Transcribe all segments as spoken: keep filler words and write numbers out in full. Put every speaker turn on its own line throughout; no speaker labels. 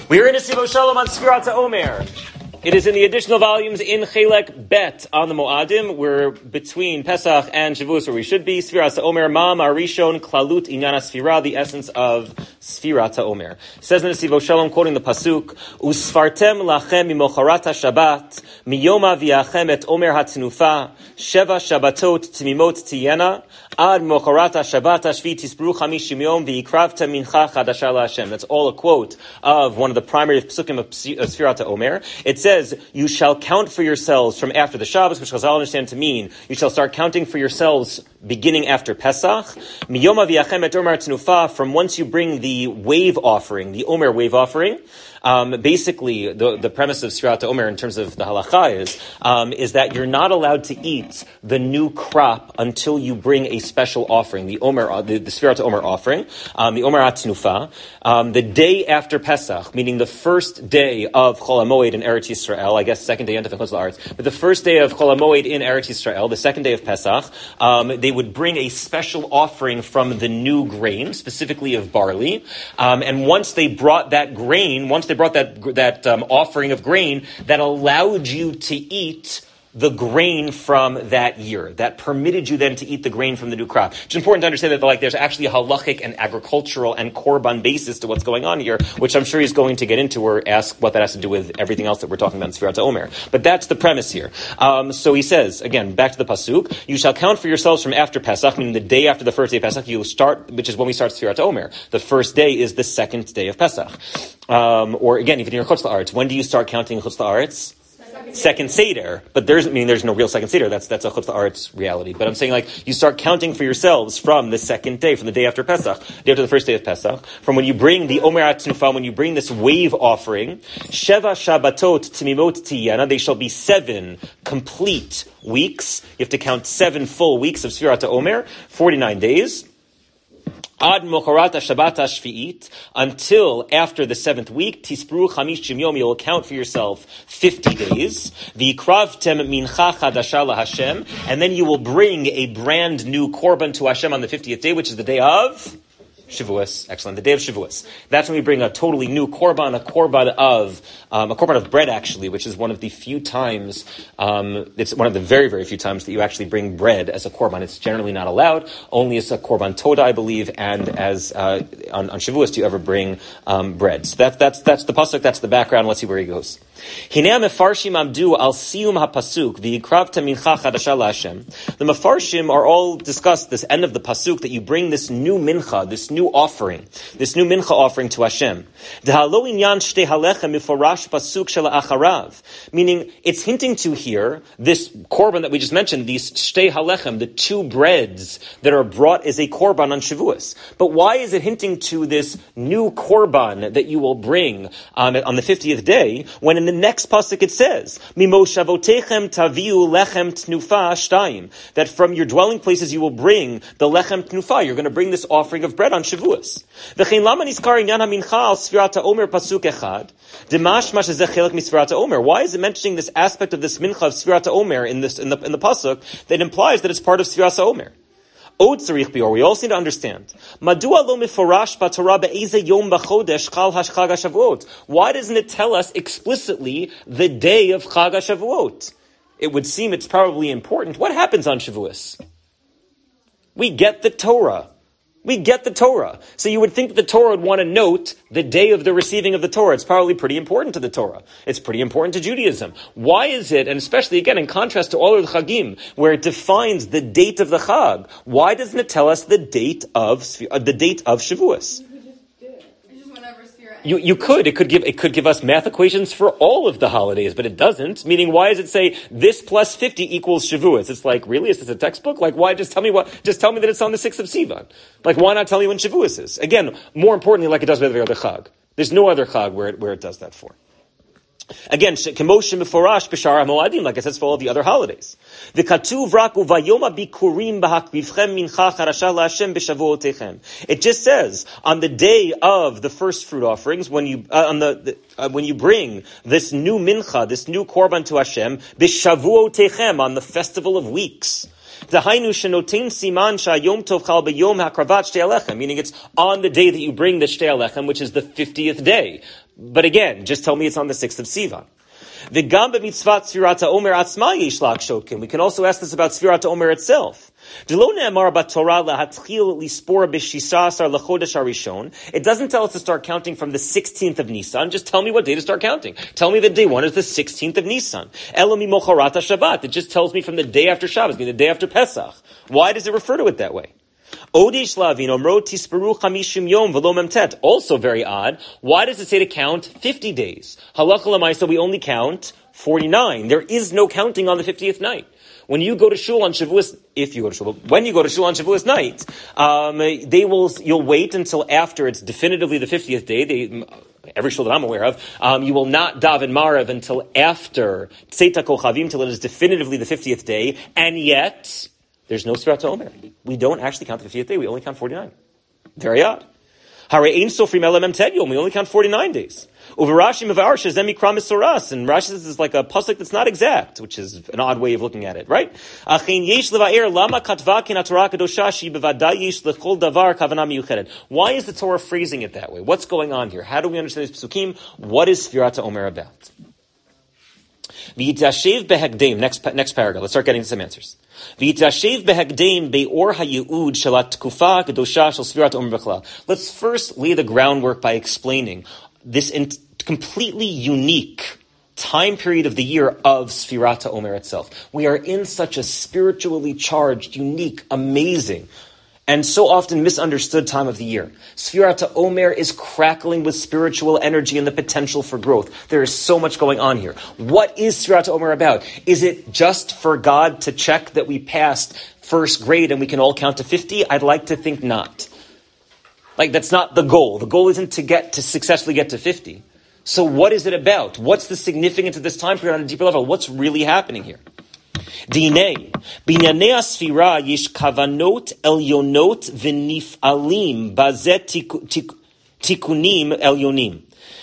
We are in a Sivo Shalom on Sfirat Omer. It is in the additional volumes in Chelek Bet on the Moadim. We're between Pesach and Shavuos where we should be. Sfirat Omer, Mam, Arishon, Klalut, Inyana Sfira, the essence of Sfirat Omer. It says in the Sivo Shalom, quoting the Pasuk, Usfartem lachem mimocharata Shabbat, miyoma viachem et Omer hatnufa, Sheva Shabbatot timimot tiyena, Ad mocharata Shabbat ashvi tisbru chamishim yom v'yikravta mincha chadasha laHashem. That's all a quote of one of the primary psukim of Sfirat Omer. It says, you shall count for yourselves from after the Shabbos, which Chazal understand to mean, you shall start counting for yourselves beginning after Pesach. Miyoma v'yachem et Omer tnufa, from once you bring the wave offering, the Omer wave offering. Um, basically, the, the premise of Sfirat Omer in terms of the halacha is, um, is that you're not allowed to eat the new crop until you bring a special offering, the Omer, the, the Sfirat Omer offering, um, the Omer Atnufa, um, the day after Pesach, meaning the first day of Chol HaMoed in Eretz Yisrael, I guess second day of Chutz La'aretz, but the first day of Chol HaMoed in Eretz Yisrael, the second day of Pesach, um, they would bring a special offering from the new grain, specifically of barley, um, and once they brought that grain, once they brought that that um, offering of grain that allowed you to eat the grain from that year, that permitted you then to eat the grain from the new crop. It's important to understand that like there's actually a halachic and agricultural and korban basis to what's going on here, which I'm sure he's going to get into or ask what that has to do with everything else that we're talking about in Sfirat Omer. But that's the premise here. Um, so he says, again, back to the Pasuk, you shall count for yourselves from after Pesach, meaning the day after the first day of Pesach, you start, which is when we start Sfirat Omer. The first day is the second day of Pesach. Um, or again, even in your Chutz La'aretz, when do you start counting Chutz La'aretz? Second Seder, but there's, I mean, there's no real second Seder. That's, that's a Chutz La'aretz reality. But I'm saying like, you start counting for yourselves from the second day, from the day after Pesach, day after the first day of Pesach, from when you bring the Omer Atnufa, when you bring this wave offering, Sheva Shabbatot Timimot Tiyana, they shall be seven complete weeks. You have to count seven full weeks of Sfirat Omer, forty-nine days. Ad mocharata Shabbat Shvi'it, until after the seventh week, Tispru Chamishim Yom, you'll count for yourself fifty days. V'ikravtem mincha chadasha laHashem, and then you will bring a brand new korban to Hashem on the fiftieth day, which is the day of Shavuos. Excellent. The day of Shavuos. That's when we bring a totally new korban, a korban of, um, a korban of bread actually, which is one of the few times, um, it's one of the very, very few times that you actually bring bread as a korban. It's generally not allowed. Only as a korban toda, I believe, and as, uh, on, on Shavuos do you ever bring, um, bread. So that, that's, that's the pasuk, that's the background. Let's see where he goes. Hinei mefarshim amdu al siyum hapasuk v'yikravta mincha chadasha laHashem. The mefarshim are all discussed this end of the pasuk that you bring this new mincha, this new offering, this new mincha offering to Hashem. Dehalo inyan shtei halechem mifarash pasuk shel acharav. Meaning, it's hinting to here this korban that we just mentioned, these shtei halechem, the two breads that are brought as a korban on Shavuos. But why is it hinting to this new korban that you will bring um, on the fiftieth day, when in the next pasuk it says, Mimoshavotechem taviu lechem tnufa shtayim, that from your dwelling places you will bring the lechem tnufa. You're going to bring this offering of bread on Shavuos. V'chein lama nizkar inyan hamincha al Sfirat Omer pasuk echad demashma shezeh chelek misfirat Omer. Why is it mentioning this aspect of this mincha of Sfirat Omer in this in the in the pasuk that implies that it's part of Sfirat Omer? Od tzarich bior. We also need to understand. Madua lo mifarash b'Torah be'ezeh yom b'chodesh chal hashchag haShavuot. Why doesn't it tell us explicitly the day of Chag haShavuot? It would seem it's probably important. What happens on Shavuos? We get the Torah. We get the Torah. So you would think that the Torah would want to note the day of the receiving of the Torah. It's probably pretty important to the Torah. It's pretty important to Judaism. Why is it, and especially again in contrast to all of the Chagim, where it defines the date of the Chag, why doesn't it tell us the date of uh, the date of Shavuos? You you could it could give it could give us math equations for all of the holidays, but it doesn't. Meaning, why does it say this plus fifty equals Shavuos? It's like, really? Is this a textbook? Like, why just tell me what? Just tell me that it's on the sixth of Sivan. Like, why not tell me when Shavuos is? Again, more importantly, like it does with every other Chag. There's no other Chag where it where it does that for. Again, Kemosh Meforash B'Shar HaMoadim, like it says for all the other holidays. The Katuv Rak Uvayoma Bikurim B'Hakrivchem Mincha Charasha LaHashem B'Shavuotechem. It just says on the day of the first fruit offerings, when you uh, on the, the uh, when you bring this new mincha, this new korban to Hashem, B'Shavuotechem, on the festival of weeks. Meaning it's on the day that you bring the Shtei Alechem, which is the fiftieth day. But again, just tell me it's on the sixth of Sivan. We can also ask this about Sfirat Omer itself. It doesn't tell us to start counting from the sixteenth of Nisan. Just tell me what day to start counting. Tell me that day one is the sixteenth of Nisan. It just tells me from the day after Shabbos, meaning the day after Pesach. Why does it refer to it that way? Also very odd. Why does it say to count fifty days? Halacha l'maisa, we only count forty-nine. There is no counting on the fiftieth night. When you go to shul on Shavuos, if you go to shul, when you go to shul on Shavuos night, um, they will, you'll wait until after it's definitively the fiftieth day. They, every shul that I'm aware of, um, you will not daven Marav until after Tzeit HaKochavim, till it is definitively the fiftieth day, and yet there's no Sfirat Omer. We don't actually count the fiftieth day. We only count forty-nine. Very odd. Hare ein sofrim ela mem ted yom. We only count forty-nine days. Uva Rashi mevar shezem mikra misoras. And Rashi says it's like a pasuk that's not exact, which is an odd way of looking at it, right? Achein yesh levaer lama katva kin haTorah kadosha shi bevadai yesh lechol davar kavana miyuchedet. Why is the Torah phrasing it that way? What's going on here? How do we understand these psukim? What is Sfirat Omer about? V'yitashev behekdeim. Next next paragraph. Let's start getting some answers. V'yitashev behekdeim be'or hayud shalat kufa kedosha shel Sfirat Omer b'chlal. Let's first lay the groundwork by explaining this in- completely unique time period of the year of Sfirat Omer itself. We are in such a spiritually charged, unique, amazing, and so often misunderstood time of the year. Sfirat Omer is crackling with spiritual energy and the potential for growth. There is so much going on here. What is Sfirat Omer about? Is it just for God to check that we passed first grade and we can all count to fifty? I'd like to think not. Like, that's not the goal. The goal isn't to get to successfully get to fifty. So what is it about? What's the significance of this time period on a deeper level? What's really happening here? Dinei, binyanei asfira yish kavanot elyonot v'nif'alim bazet tikunim elyonim.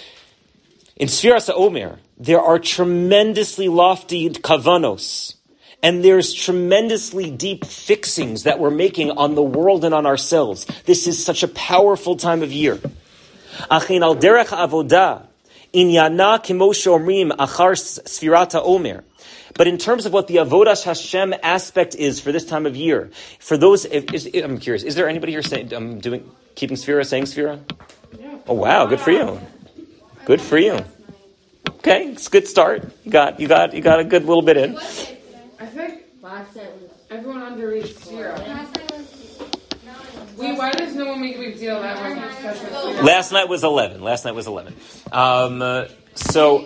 In Sfiras HaOmer, there are tremendously lofty kavanos, and there's tremendously deep fixings that we're making on the world and on ourselves. This is such a powerful time of year. Achin al derech avodah, inyana kimo shomrim achar Sfirat HaOmer. But in terms of what the Avodas Hashem aspect is for this time of year, for those, is, I'm curious, is there anybody here saying, um, doing, keeping Sfira, saying Sfira? Yeah. Oh wow, good for you. Good for you. Okay, it's a good start. You got, you got, you got a good little bit in.
I think everyone underrates Sfira. Wait, why does no one make a big deal that wasn't special Sfira?
Last night was eleven. Last night was eleven. Um, uh, so.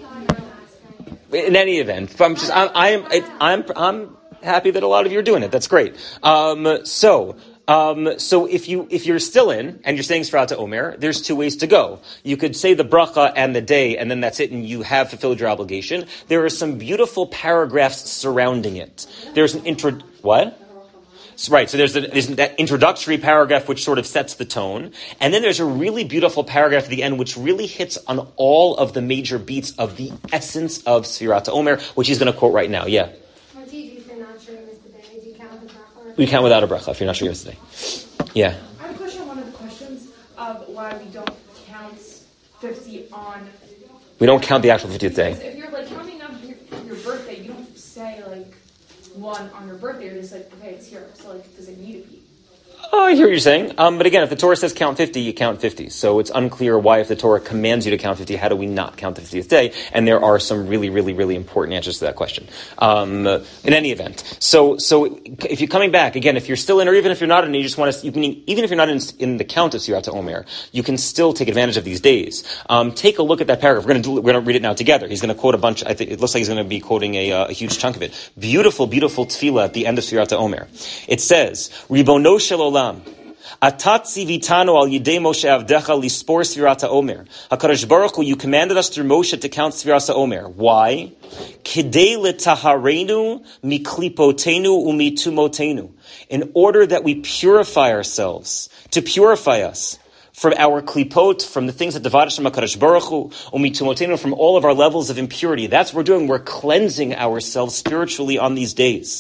In any event, I'm just I'm I'm I'm I'm happy that a lot of you are doing it. That's great. Um, so um, so if you if you're still in and you're saying Sfirat Omer, there's two ways to go. You could say the bracha and the day, and then that's it, and you have fulfilled your obligation. There are some beautiful paragraphs surrounding it. There's an intro. What? Right, so there's, a, there's that introductory paragraph which sort of sets the tone, and then there's a really beautiful paragraph at the end which really hits on all of the major beats of the essence of Sfirat Omer, which he's going to quote right now. Yeah.
What do you do if you're not sure you missed the day? Do you count the bracha?
We count without a bracha if you're not sure you missed the day. Yeah.
I have a question on one of the questions of why we don't count fifty on...
We don't count the actual fiftieth day.
Because if you're like counting up your, your birthday, you don't say like one on your birthday, you're just like, okay, it's here. So like, does it need to be?
Oh, I hear what you're saying. Um, but again, if the Torah says count fifty, you count fifty. So it's unclear why, if the Torah commands you to count fifty, how do we not count the fiftieth day? And there are some really, really, really important answers to that question. Um, in any event. So, so if you're coming back, again, if you're still in, or even if you're not in, you just want to, you can, even if you're not in, in the count of Sfirat Omer, you can still take advantage of these days. Um, take a look at that paragraph. We're going to do, we're going to read it now together. He's going to quote a bunch, I think, it looks like he's going to be quoting a, uh, a huge chunk of it. Beautiful, beautiful tefillah at the end of Sfirat Omer. It says, Ribono shel olam, Atat tzivitanu al yidei Moshe avdecha lispor Sfirat HaOmer. HaKadosh Baruch Hu, you commanded us through Moshe to count Sfirat HaOmer. Why? Kidei letaharenu miklipotenu umitumotenu. In order that we purify ourselves, to purify us from our klipot, from the things that divad Hashem HaKadosh Baruch Hu, umitumotenu, from all of our levels of impurity. That's what we're doing. We're cleansing ourselves spiritually on these days.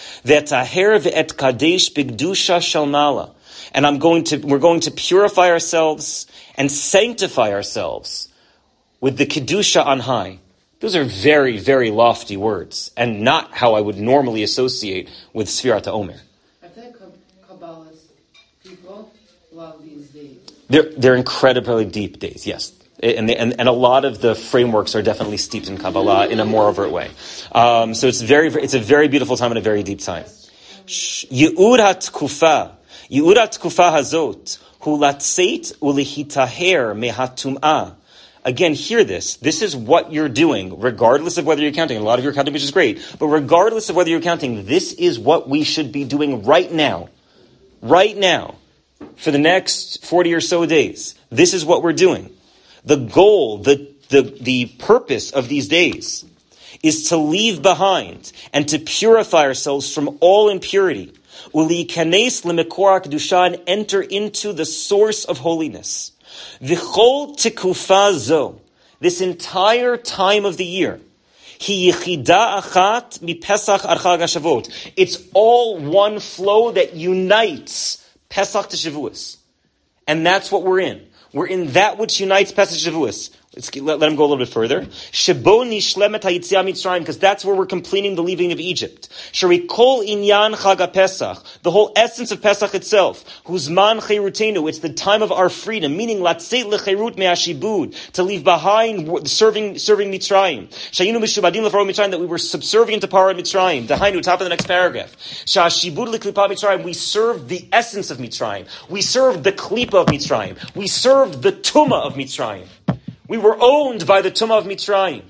Ve'taher ve'et kadesh bigdusha shel mala. And I'm going to, we're going to purify ourselves and sanctify ourselves with the kedusha on high. Those are very, very lofty words, and not how I would normally associate with Sfirat HaOmer.
I think Kabbalist people love these days.
They're, they're incredibly deep days, yes. And, they, and and a lot of the frameworks are definitely steeped in Kabbalah in a more overt way. Um, so it's very, it's a very beautiful time and a very deep time. Ye'ud ha'tkufa, Ye'ud ha'tkufa hazot, hu latzeit ulihitaher mehatum'ah. Again, hear this. This is what you're doing, regardless of whether you're counting. A lot of you are counting, which is great. But regardless of whether you're counting, this is what we should be doing right now. Right now. For the next forty or so days. This is what we're doing. The goal, the, the, the purpose of these days is to leave behind and to purify ourselves from all impurity. Uli kanes lemekor kedusha, and enter into the source of holiness. V'chol tekufa zo, this entire time of the year, hi yichida achat mi Pesach ad Chag HaShavot. It's all one flow that unites Pesach to Shavuos. And that's what we're in. We're in that which unites Pesach to Shavuos. Let's let, let him go a little bit further. Shebo nishlemet hayitzia Mitzrayim, because that's where we're completing the leaving of Egypt. Shari kol inyan Chag Pesach, the whole essence of Pesach itself. Huzman cheirutenu, it's the time of our freedom, meaning latzeit lecheirut me'ashibud, to leave behind serving serving Mitzrayim. Shayinu mishubadim lefaro Mitzrayim, that we were subservient to Parah Mitzrayim. Dahainu, top of the next paragraph. Shashibud leklipa Mitzrayim, we served the essence of Mitzrayim. We served the klipa of Mitzrayim. We served the tumah of Mitzrayim. We were owned by the Tumah of Mitzrayim.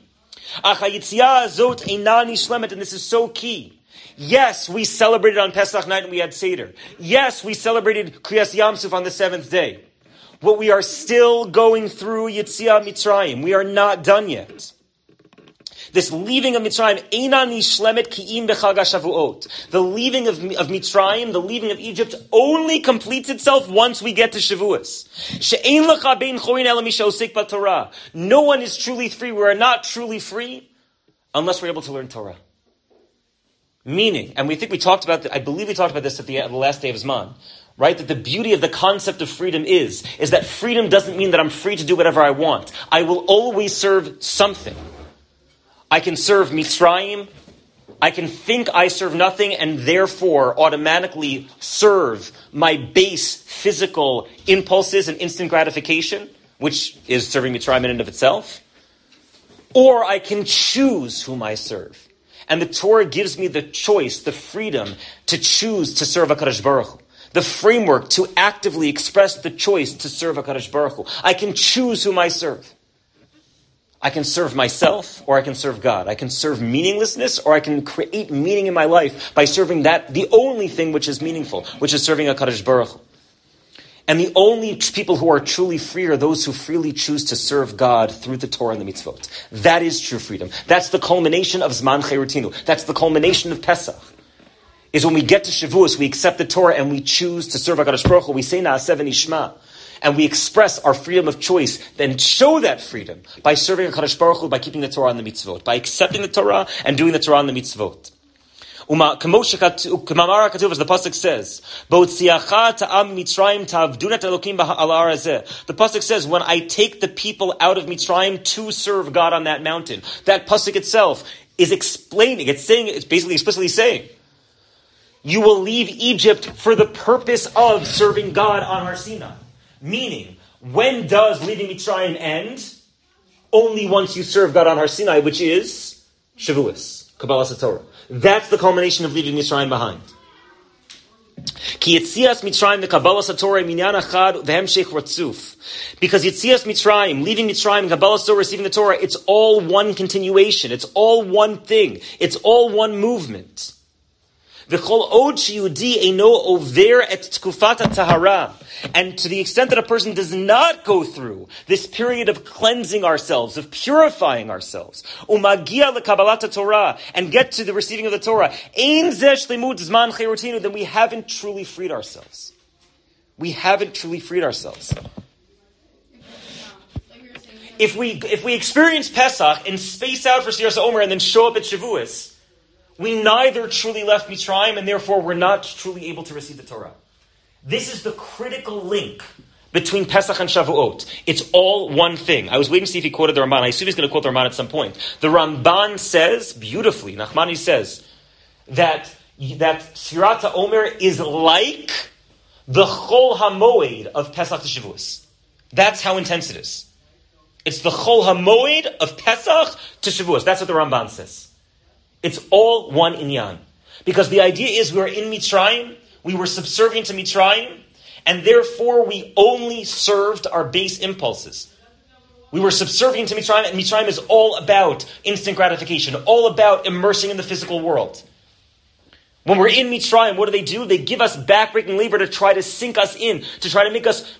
And this is so key. Yes, we celebrated on Pesach night and we had Seder. Yes, we celebrated Kriyas Yamsuf on the seventh day. But we are still going through Yetziat Mitzrayim. We are not done yet. This leaving of Mitzrayim, Eina nishlemet ki'im b'chag HaShavuot. The leaving of, of Mitzrayim, the leaving of Egypt, only completes itself once we get to Shavuos. She'ein lecha bein chorin ela mi she'osek b'Torah. No one is truly free. We are not truly free unless we're able to learn Torah. Meaning, and we think we talked about, the, I believe we talked about this at the, at the last day of Zman, right? That the beauty of the concept of freedom is, is that freedom doesn't mean that I'm free to do whatever I want. I will always serve something. I can serve Mitzrayim, I can think I serve nothing and therefore automatically serve my base physical impulses and instant gratification, which is serving Mitzrayim in and of itself. Or I can choose whom I serve. And the Torah gives me the choice, the freedom to choose to serve HaKadosh Baruch Hu. The framework to actively express the choice to serve HaKadosh Baruch Hu. I can choose whom I serve. I can serve myself, or I can serve God. I can serve meaninglessness, or I can create meaning in my life by serving that, the only thing which is meaningful, which is serving HaKadosh Baruch Hu. And the only people who are truly free are those who freely choose to serve God through the Torah and the mitzvot. That is true freedom. That's the culmination of Zman Cheirutinu. That's the culmination of Pesach. Is when we get to Shavuos, we accept the Torah and we choose to serve HaKadosh Baruch Hu. We say Na'aseh v'nishma. And we express our freedom of choice, then show that freedom by serving HaKadosh Baruch Hu, by keeping the Torah and the mitzvot, by accepting the Torah and doing the Torah and the mitzvot. Uma kamamara katuv, as the pasuk says, "B'otziacha ta'am Mitzrayim ta'avdunat Elokim al ha'ar hazeh." The pasuk says, "When I take the people out of Mitzrayim to serve God on that mountain." That pasuk itself is explaining. It's saying. It's basically explicitly saying, "You will leave Egypt for the purpose of serving God on Har Sinai." Meaning, when does leaving Mitzrayim end? Only once you serve God on Har Sinai, which is Shavuos, Kabbalah Satorah. That's the culmination of leaving Mitzrayim behind. Ki Yetzias Mitzrayim, the Kabbalah Satorah, minyan achad v'hemshech ratzuf. Because Yetzias Mitzrayim, leaving Mitzrayim, Kabbalah Satorah, receiving the Torah, it's all one continuation. It's all one thing. It's all one movement. V'chol od sheyudi eino over et tkufat tahara. And to the extent that a person does not go through this period of cleansing ourselves, of purifying ourselves, umagia lekabbalat Torah, and get to the receiving of the Torah, ein zeh shlemut zman cheirutinu, then we haven't truly freed ourselves. We haven't truly freed ourselves. If we if we experience Pesach and space out for Sfiras HaOmer and then show up at Shavuos, We neither truly left Mitzrayim, and therefore we're not truly able to receive the Torah. This is the critical link between Pesach and Shavuot. It's all one thing. I was waiting to see if he quoted the Ramban. I assume he's going to quote the Ramban at some point. The Ramban says, beautifully, Nachmani says, that, that Sfirat HaOmer is like the Chol HaMoed of Pesach to Shavuos. That's how intense it is. It's the Chol HaMoed of Pesach to Shavuos. That's what the Ramban says. It's all one inyan. Because the idea is we were in Mitzrayim, we were subservient to Mitzrayim, and therefore we only served our base impulses. We were subservient to Mitzrayim, and Mitzrayim is all about instant gratification, all about immersing in the physical world. When we're in Mitzrayim, what do they do? They give us backbreaking labor to try to sink us in, to try to make us...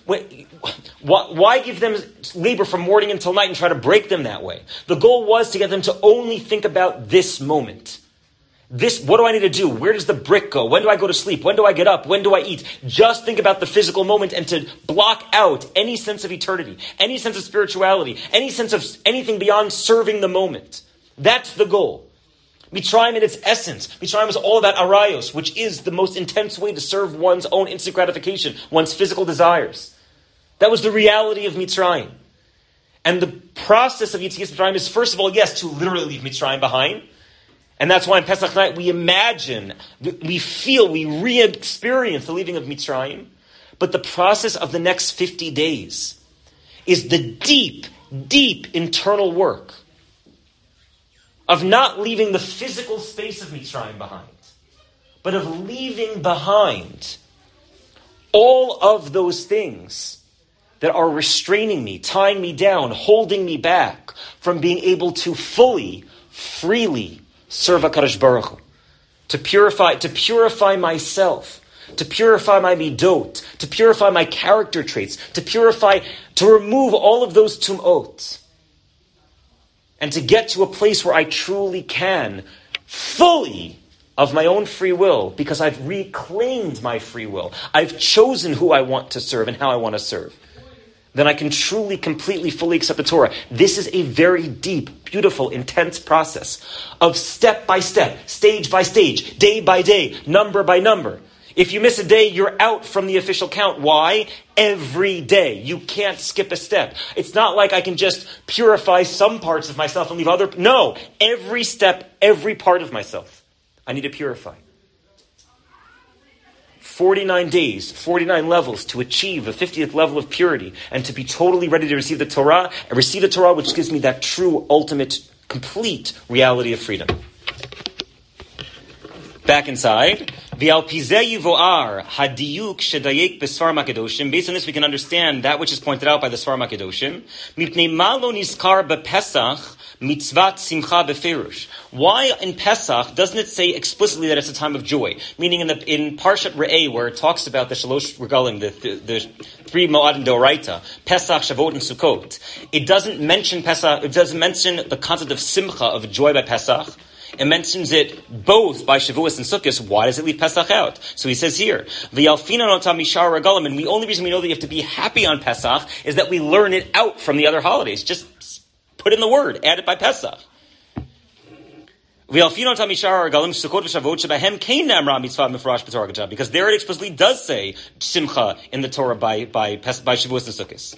Why give them labor from morning until night and try to break them that way? The goal was to get them to only think about this moment. This, what do I need to do? Where does the brick go? When do I go to sleep? When do I get up? When do I eat? Just think about the physical moment and to block out any sense of eternity, any sense of spirituality, any sense of anything beyond serving the moment. That's the goal. Mitzrayim in its essence, Mitzrayim is all about arayos, which is the most intense way to serve one's own instant gratification, one's physical desires. That was the reality of Mitzrayim. And the process of Yetzias Mitzrayim is, first of all, yes, to literally leave Mitzrayim behind. And that's why on Pesach night we imagine, we feel, we re-experience the leaving of Mitzrayim. But the process of the next fifty days is the deep, deep internal work of not leaving the physical space of Mitzrayim behind, but of leaving behind all of those things that are restraining me, tying me down, holding me back from being able to fully, freely serve HaKadosh Baruch Hu, to purify, to purify myself, to purify my midot, to purify my character traits, to purify, to remove all of those tum'ot, and to get to a place where I truly can, fully, of my own free will, because I've reclaimed my free will. I've chosen who I want to serve and how I want to serve. Then I can truly, completely, fully accept the Torah. This is a very deep, beautiful, intense process of step by step, stage by stage, day by day, number by number. If you miss a day, you're out from the official count. Why? Every day. You can't skip a step. It's not like I can just purify some parts of myself and leave other... No! Every step, every part of myself, I need to purify. forty-nine days, forty-nine levels to achieve a fiftieth level of purity and to be totally ready to receive the Torah, and receive the Torah which gives me that true, ultimate, complete reality of freedom. Back inside, V'al pizeh yivoar hadiyuk shedayek b'sfar makedoshim. Based on this, we can understand that which is pointed out by the Sfar Makedoshim. Mipnei ma lo nizkar b'Pesach mitzvat simcha beferush. Why in Pesach doesn't it say explicitly that it's a time of joy? Meaning in the in Parshat Re'eh, where it talks about the Shalosh Regalim, the, the, the three Moadim Doraita, Pesach, Shavuot, and Sukkot, it doesn't mention Pesach. It doesn't mention the concept of simcha, of joy by Pesach. It mentions it both by Shavuos and Sukkot. Why does it leave Pesach out? So he says here, V'yalfina notam mishar regalim, and the only reason we know that you have to be happy on Pesach is that we learn it out from the other holidays. Just put in the word, add it by Pesach. Because there it explicitly does say simcha in the Torah by by by Shavuos and Sukkos.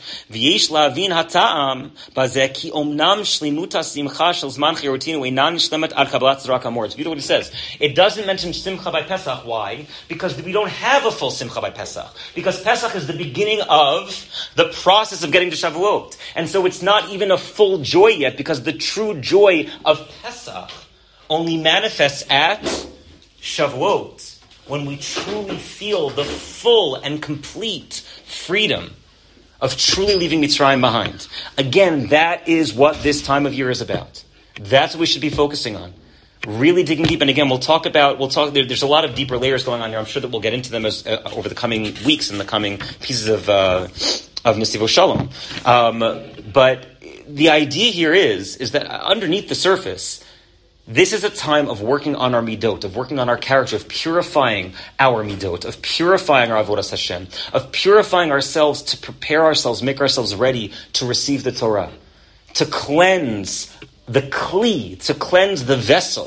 It's beautiful what he says. It doesn't mention simcha by Pesach. Why? Because we don't have a full simcha by Pesach. Because Pesach is the beginning of the process of getting to Shavuot. And so it's not even a full joy yet, because the true joy of Pesach only manifests at Shavuot, when we truly feel the full and complete freedom of truly leaving Mitzrayim behind. Again, that is what this time of year is about. That's what we should be focusing on. Really digging deep. And again, we'll talk about, we'll talk, there, there's a lot of deeper layers going on here. I'm sure that we'll get into them as, uh, over the coming weeks and the coming pieces of, uh, of Nesivos Shalom. Um, but the idea here is, is that underneath the surface, this is a time of working on our midot, of working on our character, of purifying our midot, of purifying our avodas Hashem, of purifying ourselves to prepare ourselves, make ourselves ready to receive the Torah, to cleanse the kli, to cleanse the vessel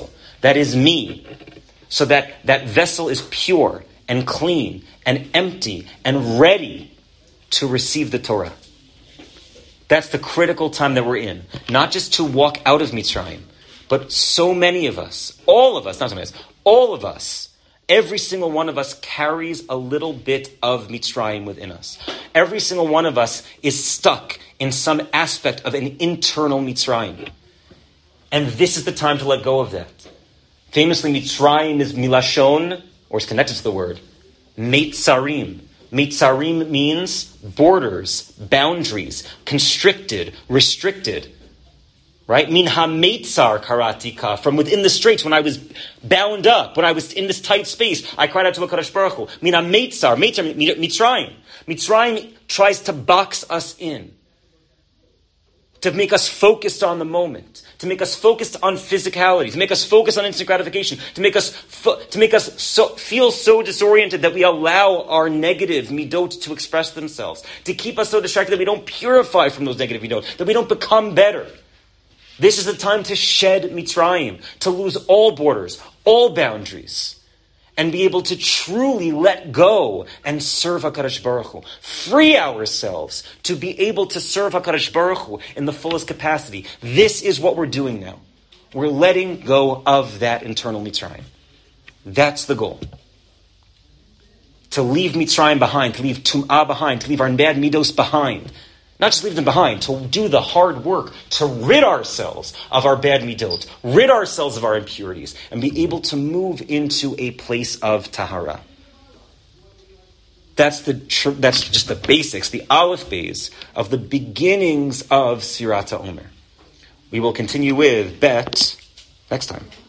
that is me, so that that vessel is pure and clean and empty and ready to receive the Torah. That's the critical time that we're in. Not just to walk out of Mitzrayim, but so many of us, all of us, not so many of us, all of us, every single one of us carries a little bit of Mitzrayim within us. Every single one of us is stuck in some aspect of an internal Mitzrayim. And this is the time to let go of that. Famously, Mitzrayim is milashon, or is connected to the word, Meitzarim. Meitzarim means borders, boundaries, constricted, restricted. Right? Min ha-meitzar karatika. From within the straits, when I was bound up, when I was in this tight space, I cried out to HaKadosh Baruch Hu. Min ha-meitzar, meitzar, Mitzrayim. Mitzrayim tries to box us in. To make us focused on the moment. To make us focused on physicality. To make us focused on instant gratification. To make us fo- to make us so, feel so disoriented that we allow our negative midot to express themselves. To keep us so distracted that we don't purify from those negative midot. That we don't become better. This is the time to shed Mitzrayim, to lose all borders, all boundaries, and be able to truly let go and serve HaKadosh Baruch Hu. Free ourselves to be able to serve HaKadosh Baruch Hu in the fullest capacity. This is what we're doing now. We're letting go of that internal Mitzrayim. That's the goal. To leave Mitzrayim behind, to leave Tum'ah behind, to leave our bad midos behind. Not just leave them behind, to do the hard work, to rid ourselves of our bad midot, rid ourselves of our impurities, and be able to move into a place of tahara. That's the tr- that's just the basics, the aleph beis of the beginnings of Sfirat HaOmer. We will continue with Bet next time.